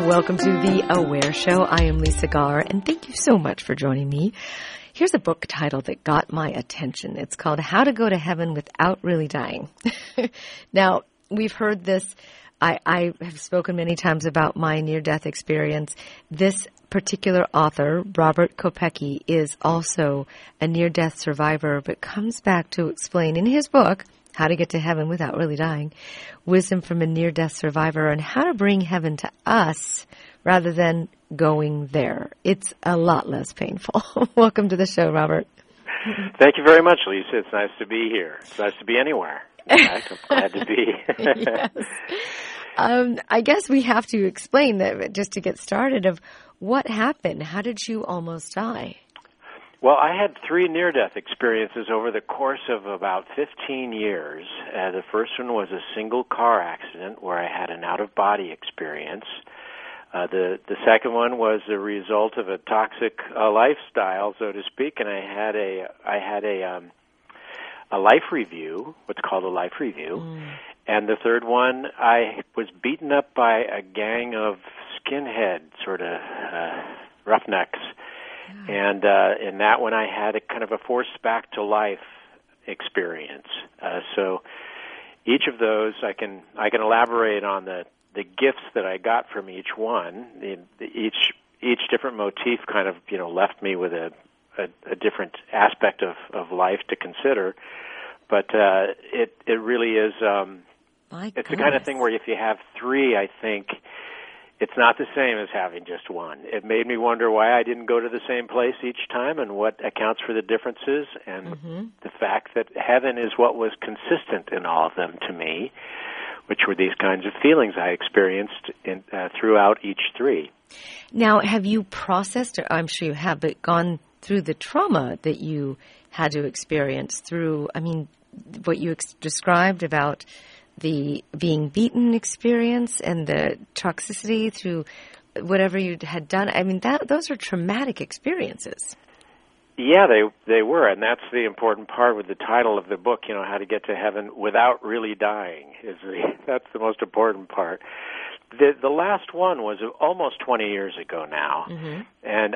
Welcome to The Aware Show. I am Lisa Garr, and thank you so much for joining me. Here's a book title that got my attention. It's called How to Go to Heaven Without Really Dying. Now, we've heard this. I have spoken many times about my near-death experience. This particular author, Robert Kopecky, is also a near-death survivor, but comes back to explain in his book, How to Get to Heaven Without Really Dying, wisdom from a near-death survivor and how to bring heaven to us rather than going there. It's a lot less painful. Welcome to the show, Robert. Thank you very much, Lisa. It's nice to be here. It's nice to be anywhere. In fact, I'm glad to be. Yes. I guess we have to explain that just to get started of what happened. How did you almost die? Well, I had 3 near-death experiences over the course of about 15 years. The first one was a single car accident where I had an out-of-body experience. The second one was the result of a toxic lifestyle, so to speak, and I had a life review, what's called a life review. And the third one, I was beaten up by a gang of skinhead sort of roughnecks. And in that one, I had a kind of a forced back to life experience. So each of those, I can elaborate on the gifts that I got from each one. Each different motif kind of left me with a different aspect of life to consider. But it really is. It's the kind of thing where if you have 3, I think it's not the same as having just one. It made me wonder why I didn't go to the same place each time and what accounts for the differences, and the fact that heaven is what was consistent in all of them to me, which were these kinds of feelings I experienced throughout each 3. Now, have you processed, or I'm sure you have, but gone through the trauma that you had to experience through, what you described about the being beaten experience and the toxicity through whatever you had done? Those are traumatic experiences. Yeah, they were, and that's the important part with the title of the book, How to Get to Heaven Without Really Dying. That's the most important part. The last one was almost 20 years ago now, and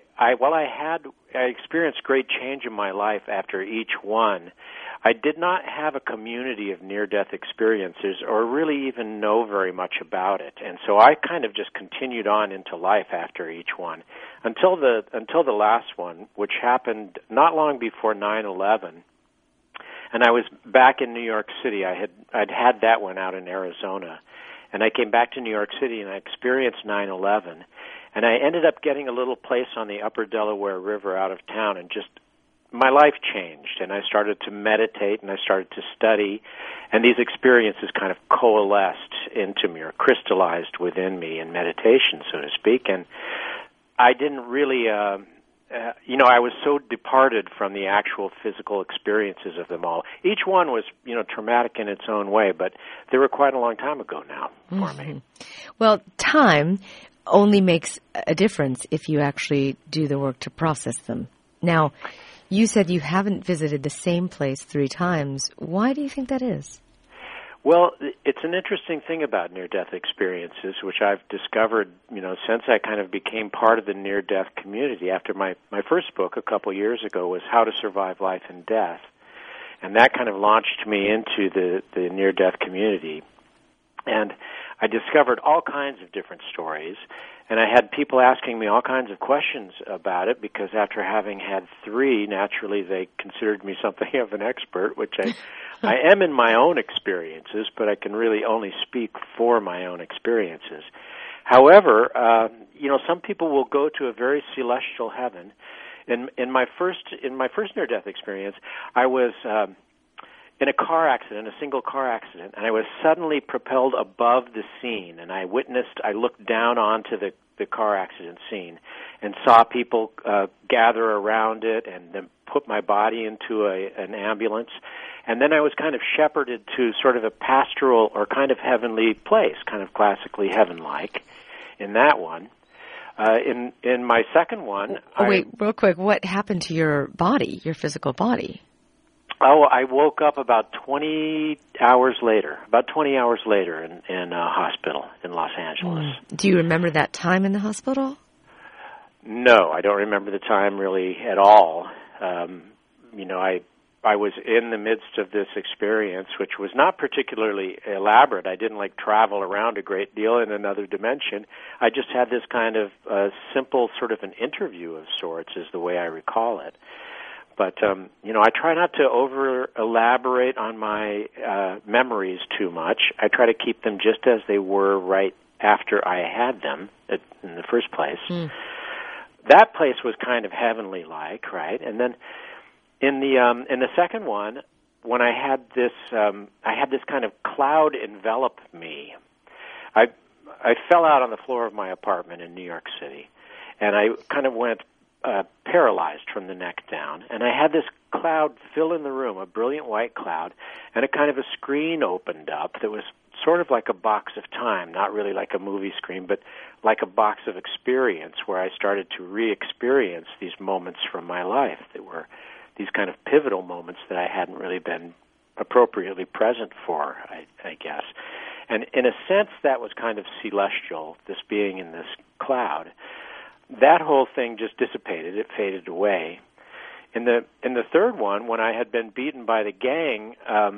I experienced great change in my life after each one. I did not have a community of near-death experiences or really even know very much about it. And so I kind of just continued on into life after each one until the last one, which happened not long before 9/11. And I was back in New York City. I'd had that one out in Arizona. And I came back to New York City and I experienced 9/11. And I ended up getting a little place on the upper Delaware River out of town, and just my life changed, and I started to meditate, and I started to study, and these experiences kind of coalesced into me or crystallized within me in meditation, so to speak, and I didn't really, I was so departed from the actual physical experiences of them all. Each one was, traumatic in its own way, but they were quite a long time ago now for me. Well, time only makes a difference if you actually do the work to process them. Now, you said you haven't visited the same place 3 times. Why do you think that is? Well, it's an interesting thing about near-death experiences, which I've discovered, since I kind of became part of the near-death community. After my first book a couple years ago was How to Survive Life and Death, and that kind of launched me into the near-death community. And I discovered all kinds of different stories, and I had people asking me all kinds of questions about it, because after having had 3, naturally they considered me something of an expert, which I am in my own experiences, but I can really only speak for my own experiences. However, some people will go to a very celestial heaven. In my first near-death experience, I was in a single car accident, and I was suddenly propelled above the scene, and I looked down onto the car accident scene and saw people gather around it and then put my body into an ambulance. And then I was kind of shepherded to sort of a pastoral or kind of heavenly place, kind of classically heaven-like in that one. In my second one... Wait, real quick, what happened to your body, your physical body? Oh, I woke up about 20 hours later in a hospital in Los Angeles. Do you remember that time in the hospital? No, I don't remember the time really at all. I was in the midst of this experience, which was not particularly elaborate. I didn't travel around a great deal in another dimension. I just had this kind of simple sort of an interview of sorts, is the way I recall it. But, I try not to over-elaborate on my memories too much. I try to keep them just as they were right after I had them in the first place. That place was kind of heavenly-like, right? And then in the second one, when I had this kind of cloud envelop me. I fell out on the floor of my apartment in New York City, and I kind of went paralyzed from the neck down. And I had this cloud fill in the room, a brilliant white cloud, and a kind of a screen opened up that was sort of like a box of time, not really like a movie screen, but like a box of experience where I started to re-experience these moments from my life that were these kind of pivotal moments that I hadn't really been appropriately present for, I guess. And in a sense, that was kind of celestial, this being in this cloud. That whole thing just dissipated. It faded away. In the third one, when I had been beaten by the gang,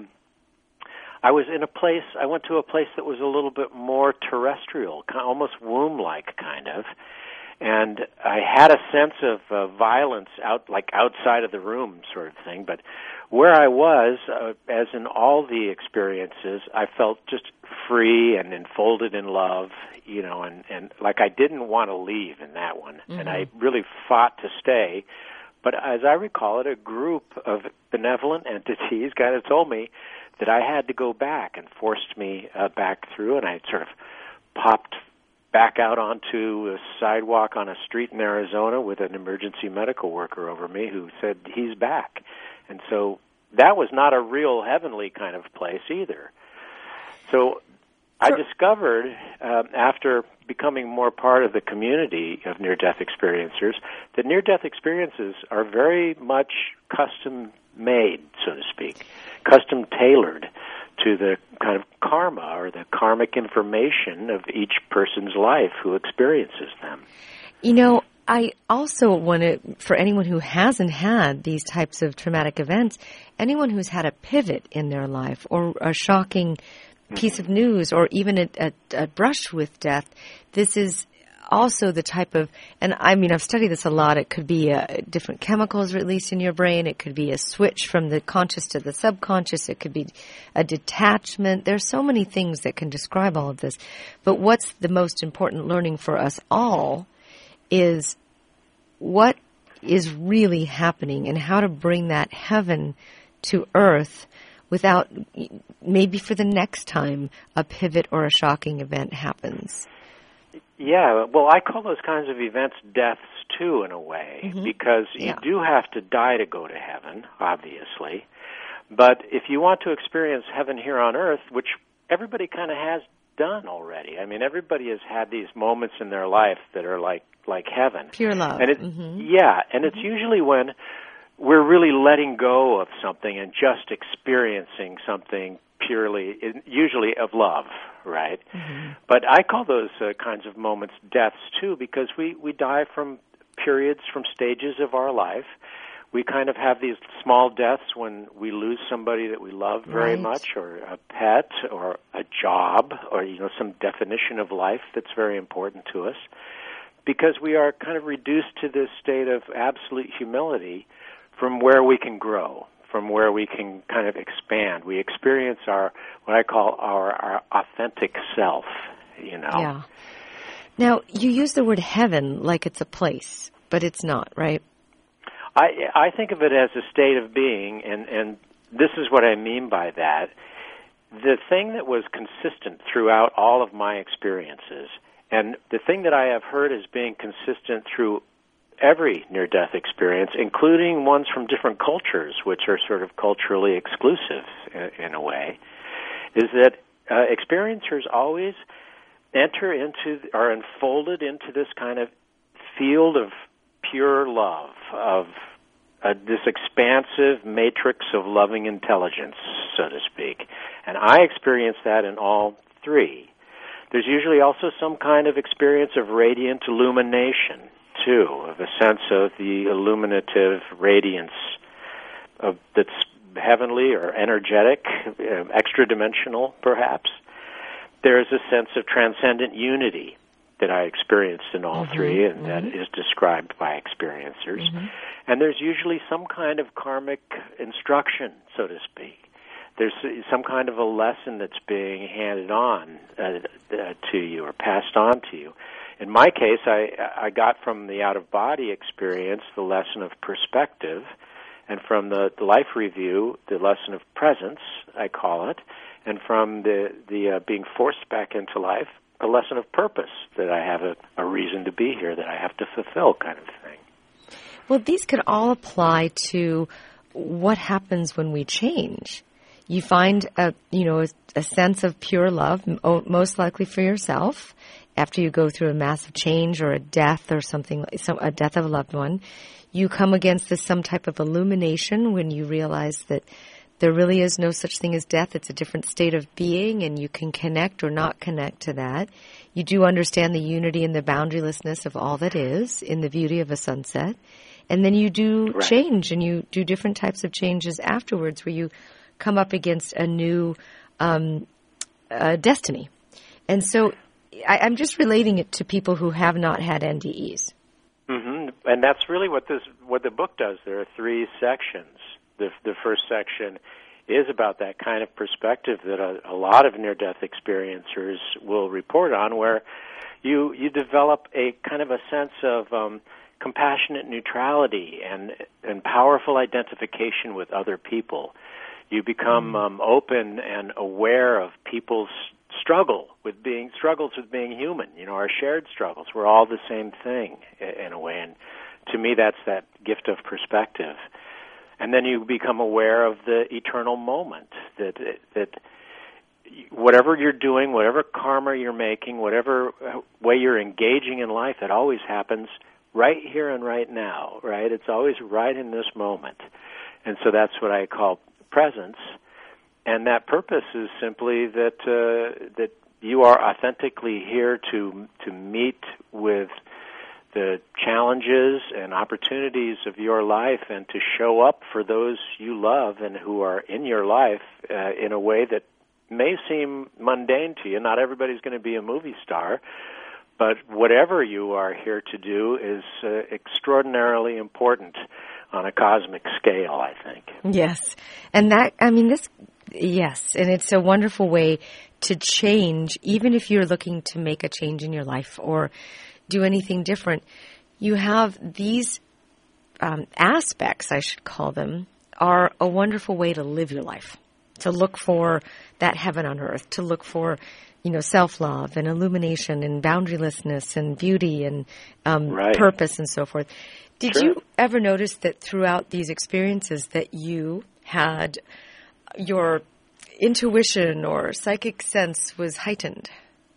I went to a place that was a little bit more terrestrial, almost womb-like kind of. And I had a sense of violence outside of the room sort of thing. But where I was, as in all the experiences, I felt just free and enfolded in love, and like I didn't want to leave in that one. Mm-hmm. And I really fought to stay. But as I recall it, a group of benevolent entities kind of told me that I had to go back and forced me back through, and I sort of popped back out onto a sidewalk on a street in Arizona with an emergency medical worker over me who said he's back. And so that was not a real heavenly kind of place either. So I discovered, after becoming more part of the community of near-death experiencers, that near-death experiences are very much custom-made, so to speak, custom-tailored to the kind of karma or the karmic information of each person's life who experiences them. I also want to, for anyone who hasn't had these types of traumatic events, anyone who's had a pivot in their life or a shocking piece of news or even a brush with death, this is also the type of, and I've studied this a lot. It could be different chemicals released in your brain. It could be a switch from the conscious to the subconscious. It could be a detachment. There's so many things that can describe all of this. But what's the most important learning for us all is what is really happening and how to bring that heaven to earth without, maybe for the next time a pivot or a shocking event happens. Yeah, well, I call those kinds of events deaths, too, in a way, because you do have to die to go to heaven, obviously. But if you want to experience heaven here on earth, which everybody kind of has done already, everybody has had these moments in their life that are like heaven. Pure love. And and it's usually when we're really letting go of something and just experiencing something purely, usually of love, right? Mm-hmm. But I call those kinds of moments deaths, too, because we die from periods, from stages of our life. We kind of have these small deaths when we lose somebody that we love very much, or a pet, or a job, or, some definition of life that's very important to us, because we are kind of reduced to this state of absolute humility from where we can grow, from where we can kind of expand. We experience what I call our authentic self, Yeah. Now, you use the word heaven like it's a place, but it's not, right? I think of it as a state of being, and this is what I mean by that. The thing that was consistent throughout all of my experiences, and the thing that I have heard as being consistent through every near-death experience, including ones from different cultures, which are sort of culturally exclusive in a way, is that experiencers always are enfolded into this kind of field of pure love, of this expansive matrix of loving intelligence, so to speak. And I experience that in all three. There's usually also some kind of experience of radiant illumination, too, of a sense of the illuminative radiance that's heavenly or energetic, extra-dimensional, perhaps. There's a sense of transcendent unity that I experienced in all three, and that is described by experiencers. And there's usually some kind of karmic instruction, so to speak. There's some kind of a lesson that's being handed on to you or passed on to you. In my case, I got from the out-of-body experience the lesson of perspective, and from the life review, the lesson of presence, I call it, and from the being forced back into life, a lesson of purpose, that I have a reason to be here, that I have to fulfill, kind of thing. Well, these could all apply to what happens when we change. You find a sense of pure love, most likely for yourself, after you go through a massive change or a death or something, a death of a loved one. You come against some type of illumination when you realize that there really is no such thing as death. It's a different state of being, and you can connect or not connect to that. You do understand the unity and the boundarylessness of all that is in the beauty of a sunset. And then you do change, and you do different types of changes afterwards where you come up against a new destiny. And so I'm just relating it to people who have not had NDEs. And that's really what the book does. There are three sections. The first section is about that kind of perspective that a lot of near-death experiencers will report on, where you develop a kind of a sense of compassionate neutrality and powerful identification with other people. You become open and aware of people's struggles with being human. Our shared struggles. We're all the same thing in a way, and to me, that's that gift of perspective. And then you become aware of the eternal moment, that whatever you're doing, whatever karma you're making, whatever way you're engaging in life, it always happens right here and right now, right? It's always right in this moment. And so that's what I call presence. And that purpose is simply that you are authentically here to meet with the challenges and opportunities of your life, and to show up for those you love and who are in your life in a way that may seem mundane to you. Not everybody's going to be a movie star, but whatever you are here to do is extraordinarily important on a cosmic scale, I think. Yes. And yes, and it's a wonderful way to change, even if you're looking to make a change in your life or do anything different. You have these aspects, I should call them, are a wonderful way to live your life, to look for that heaven on earth, to look for, self-love and illumination and boundarylessness and beauty and purpose and so forth. Did you ever notice that throughout these experiences that you had your intuition or psychic sense was heightened?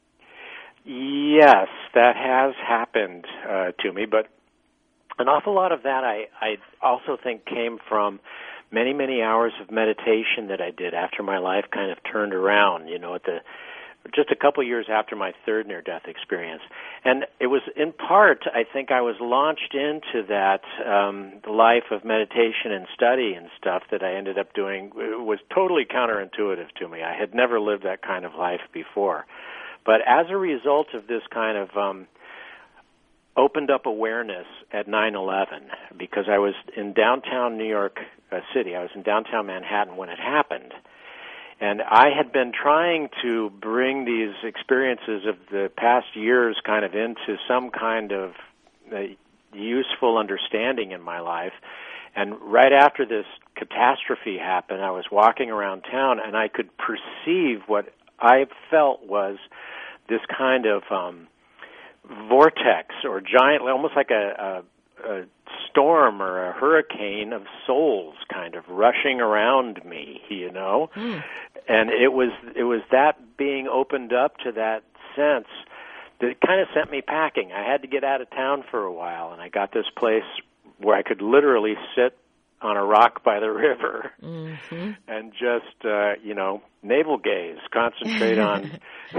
Yes, that has happened to me, but an awful lot of that I also think came from many, many hours of meditation that I did after my life kind of turned around, just a couple years after my third near-death experience. And it was in part, I think I was launched into that life of meditation and study and stuff that I ended up doing. It was totally counterintuitive to me. I had never lived that kind of life before. But as a result of this kind of opened up awareness at 9/11, because I was in downtown New York City, I was in downtown Manhattan when it happened, and I had been trying to bring these experiences of the past years kind of into some kind of useful understanding in my life. And right after this catastrophe happened, I was walking around town, and I could perceive what I felt was this kind of vortex or giant, almost like a storm or a hurricane of souls kind of rushing around me, And it was that being opened up to that sense that kind of sent me packing. I had to get out of town for a while, and I got this place where I could literally sit on a rock by the river Mm-hmm. and just, navel gaze, concentrate on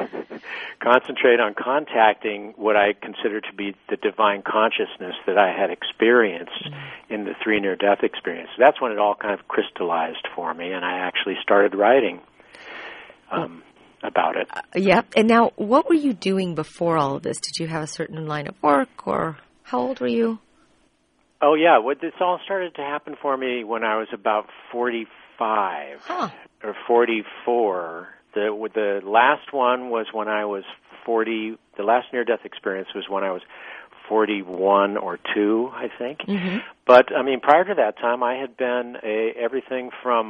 contacting what I consider to be the divine consciousness that I had experienced in the 3 near-death experiences. That's when it all kind of crystallized for me, and I actually started writing about it. Yep. And now, what were you doing before all of this? Did you have a certain line of work, or how old were you? Oh, yeah. This all started to happen for me when I was about 45 or 44. The last one was when I was 40. The last near-death experience was when I was 41 or 2, I think. Mm-hmm. But, prior to that time, I had been everything from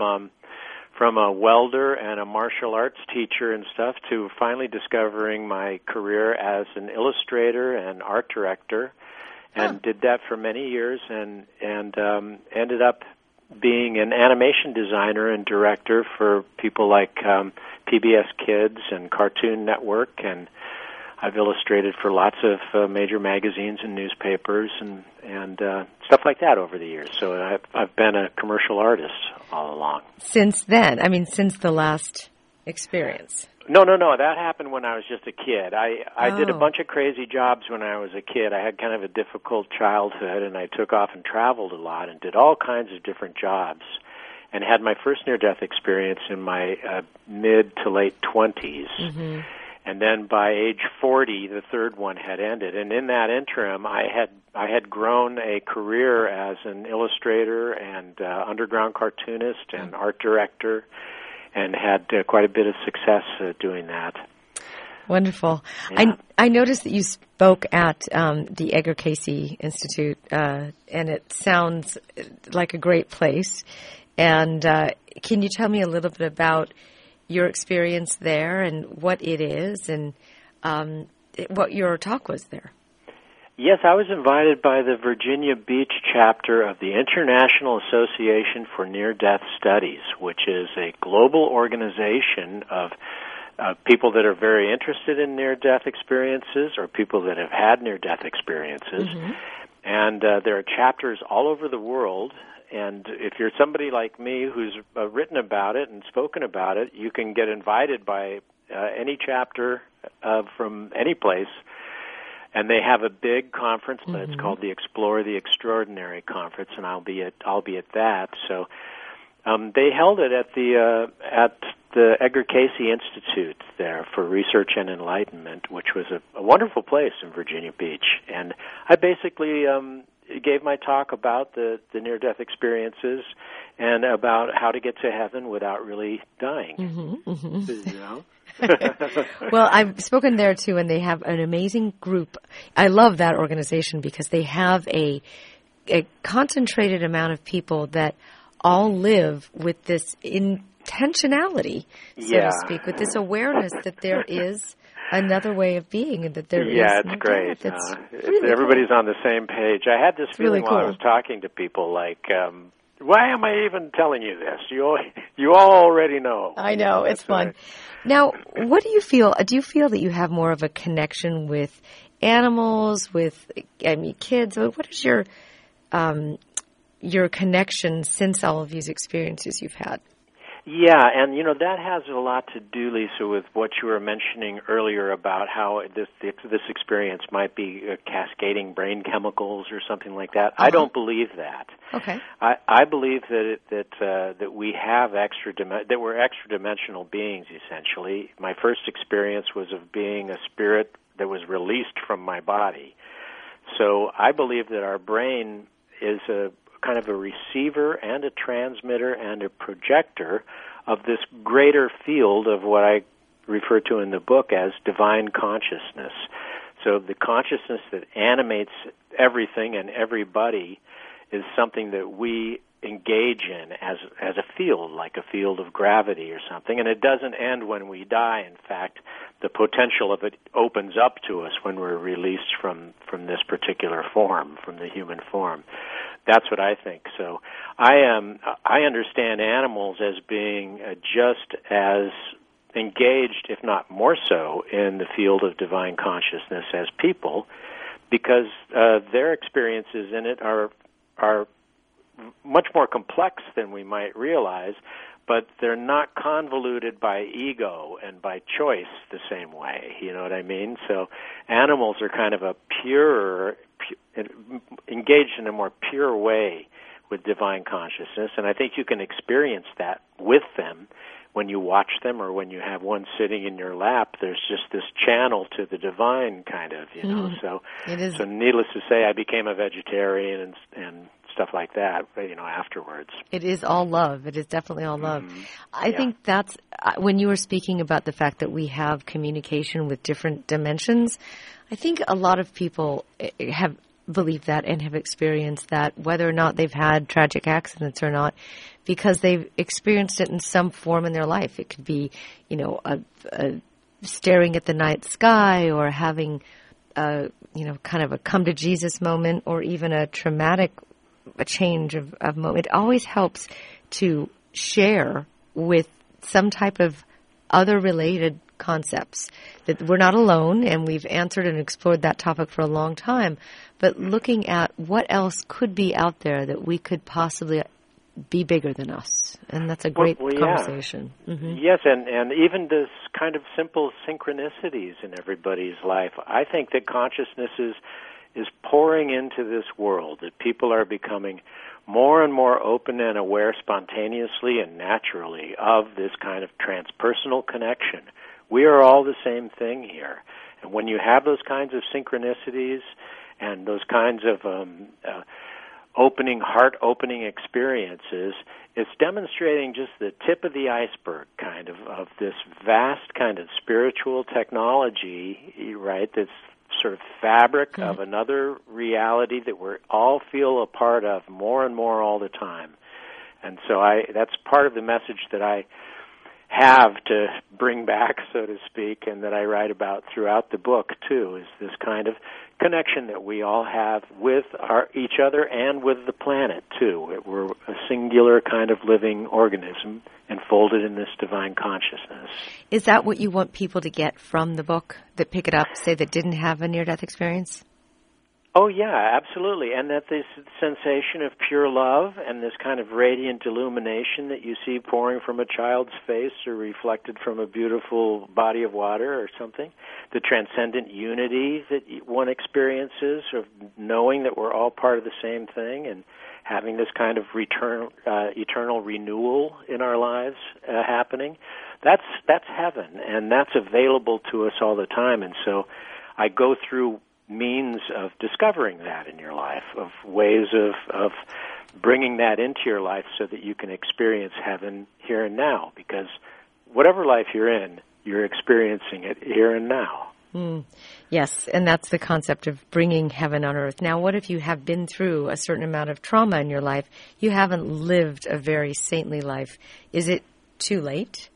a welder and a martial arts teacher and stuff to finally discovering my career as an illustrator and art director, and did that for many years, and ended up being an animation designer and director for people like PBS Kids and Cartoon Network, and I've illustrated for lots of major magazines and newspapers and stuff like that over the years. So I've been a commercial artist all along. Since then? Since the last experience? No. That happened when I was just a kid. I did a bunch of crazy jobs when I was a kid. I had kind of a difficult childhood, and I took off and traveled a lot and did all kinds of different jobs, and had my first near-death experience in my mid to late 20s. Mm-hmm. And then by age 40, the third one had ended. And in that interim, I had grown a career as an illustrator and underground cartoonist and art director, and had quite a bit of success doing that. Wonderful. Yeah. I noticed that you spoke at the Edgar Cayce Institute, and it sounds like a great place. And can you tell me a little bit about your experience there and what it is and what your talk was there? Yes, I was invited by the Virginia Beach chapter of the International Association for Near-Death Studies, which is a global organization of people that are very interested in near-death experiences or people that have had near-death experiences. Mm-hmm. And there are chapters all over the world. And if you're somebody like me who's written about it and spoken about it, you can get invited by any chapter from any place. And they have a big conference, but it's called the Explore the Extraordinary Conference, and I'll be at that. So they held it at the Edgar Cayce Institute there for Research and Enlightenment, which was a wonderful place in Virginia Beach. And I basically gave my talk about the near-death experiences and about how to get to heaven without really dying. Mm-hmm, mm-hmm. You know? Well, I've spoken there too, and they have an amazing group. I love that organization because they have a concentrated amount of people that all live with this intentionality, so to speak, with this awareness that there is another way of being and that there is. Yeah, it's great. Really everybody's cool. on the same page. I had this feeling while I was talking to people like, why am I even telling you this? You all already know. I know. It's fun. Right. Now, what do you feel? Do you feel that you have more of a connection with animals, with kids? What is your connection since all of these experiences you've had? Yeah, and that has a lot to do, Lisa, with what you were mentioning earlier about how this experience might be cascading brain chemicals or something like that. I don't believe that. Okay. I believe that we have that we're extra dimensional beings essentially. My first experience was of being a spirit that was released from my body. So I believe that our brain is a kind of a receiver and a transmitter and a projector of this greater field of what I refer to in the book as divine consciousness. So the consciousness that animates everything and everybody is something that we engage in as a field, like a field of gravity or something, and it doesn't end when we die. In fact, the potential of it opens up to us when we're released from this particular form, from the human form. That's what I think. So I understand animals as being just as engaged, if not more so, in the field of divine consciousness as people, because their experiences in it are much more complex than we might realize, but they're not convoluted by ego and by choice the same way. You know what I mean? So animals are kind of a engaged in a more pure way with divine consciousness, and I think you can experience that with them when you watch them or when you have one sitting in your lap. There's just this channel to the divine, kind of, you know. So needless to say, I became a vegetarian and stuff like that, you know, afterwards. It is all love. It is definitely all love. I think that's, when you were speaking about the fact that we have communication with different dimensions, I think a lot of people have believed that and have experienced that, whether or not they've had tragic accidents or not, because they've experienced it in some form in their life. It could be, you know, a staring at the night sky, or having you know, kind of a come to Jesus moment, or even a traumatic change of moment. It always helps to share with some type of other related concepts, that we're not alone, and we've answered and explored that topic for a long time, but looking at what else could be out there that we could possibly be bigger than us. And that's a great conversation. Yes, and even this kind of simple synchronicities in everybody's life. I think that consciousness is pouring into this world, that people are becoming more and more open and aware spontaneously and naturally of this kind of transpersonal connection. We are all the same thing here. And when you have those kinds of synchronicities and those kinds of heart-opening experiences, it's demonstrating just the tip of the iceberg kind of this vast kind of spiritual technology, right, that's sort of fabric of another reality that we all feel a part of more and more all the time. And so that's part of the message that I have to bring back, so to speak, and that I write about throughout the book, too, is this kind of connection that we all have with each other and with the planet, too. We're a singular kind of living organism enfolded in this divine consciousness. Is that what you want people to get from the book, that pick it up, say, that didn't have a near-death experience? Oh, yeah, absolutely. And that this sensation of pure love and this kind of radiant illumination that you see pouring from a child's face or reflected from a beautiful body of water or something, the transcendent unity that one experiences of knowing that we're all part of the same thing and having this kind of eternal renewal in our lives happening, that's heaven, and that's available to us all the time. And so I go through means of discovering that in your life, of ways of bringing that into your life so that you can experience heaven here and now, because whatever life you're in, you're experiencing it here and now. Yes, and that's the concept of bringing heaven on earth. Now, what if you have been through a certain amount of trauma in your life? You haven't lived a very saintly life. Is it too late?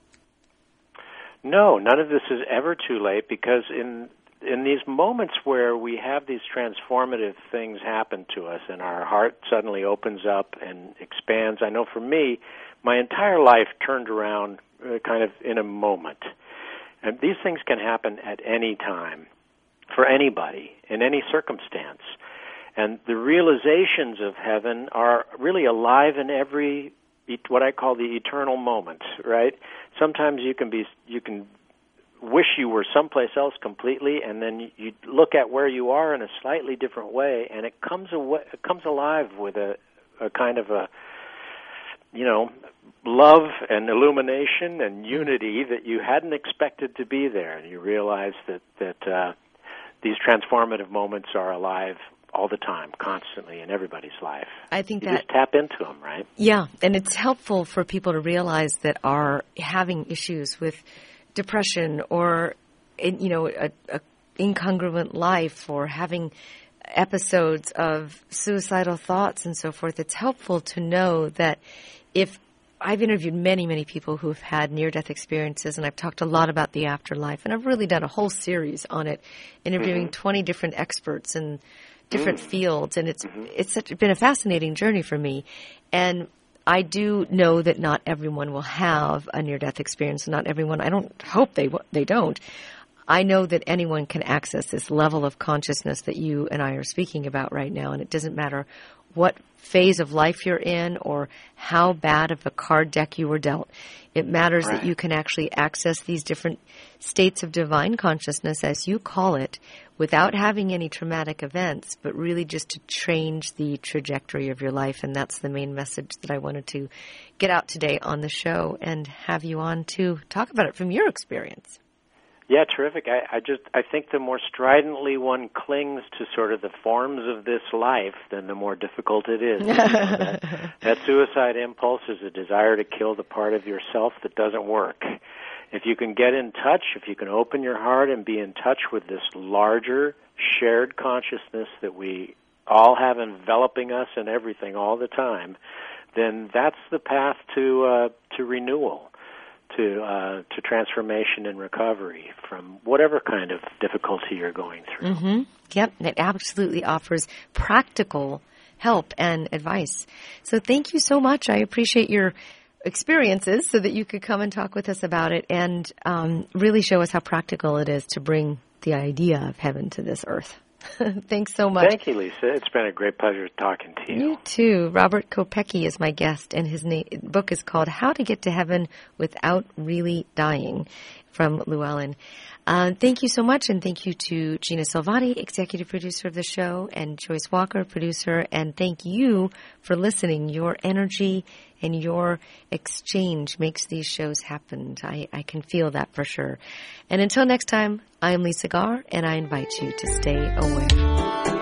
No, none of this is ever too late, because in these moments where we have these transformative things happen to us and our heart suddenly opens up and expands, I know for me, my entire life turned around kind of in a moment. And these things can happen at any time, for anybody, in any circumstance. And the realizations of heaven are really alive in every, what I call the eternal moment, right? Sometimes you can wish you were someplace else completely, and then you look at where you are in a slightly different way, and it comes alive with a kind of a, you know, love and illumination and unity that you hadn't expected to be there, and you realize that these transformative moments are alive all the time, constantly in everybody's life. I think you just tap into them, right? Yeah, and it's helpful for people to realize that are having issues with depression or, you know, a incongruent life, or having episodes of suicidal thoughts and so forth. It's helpful to know that if I've interviewed many, many people who have had near-death experiences, and I've talked a lot about the afterlife, and I've really done a whole series on it, interviewing 20 different experts in different fields, and it's been a fascinating journey for me. And I do know that not everyone will have a near-death experience. Not everyone. I don't hope they don't. I know that anyone can access this level of consciousness that you and I are speaking about right now, and it doesn't matter what phase of life you're in or how bad of a card deck you were dealt. It matters that you can actually access these different states of divine consciousness, as you call it, without having any traumatic events, but really just to change the trajectory of your life. And that's the main message that I wanted to get out today on the show and have you on to talk about it from your experience. Yeah, terrific. I think the more stridently one clings to sort of the forms of this life, then the more difficult it is. That suicide impulse is a desire to kill the part of yourself that doesn't work. If you can get in touch, if you can open your heart and be in touch with this larger shared consciousness that we all have enveloping us and everything all the time, then that's the path to renewal. To transformation and recovery from whatever kind of difficulty you're going through. Mm-hmm. Yep, and it absolutely offers practical help and advice. So thank you so much. I appreciate your experiences so that you could come and talk with us about it and really show us how practical it is to bring the idea of heaven to this earth. Thanks so much. Thank you, Lisa. It's been a great pleasure talking to you. You too. Robert Kopecky is my guest, and his book is called How to Get to Heaven Without Really Dying from Llewellyn. Thank you so much, and thank you to Gina Salvati, executive producer of the show, and Joyce Walker, producer, and thank you for listening. Your energy and your exchange makes these shows happen. I can feel that for sure. And until next time, I am Lisa Garr, and I invite you to stay aware.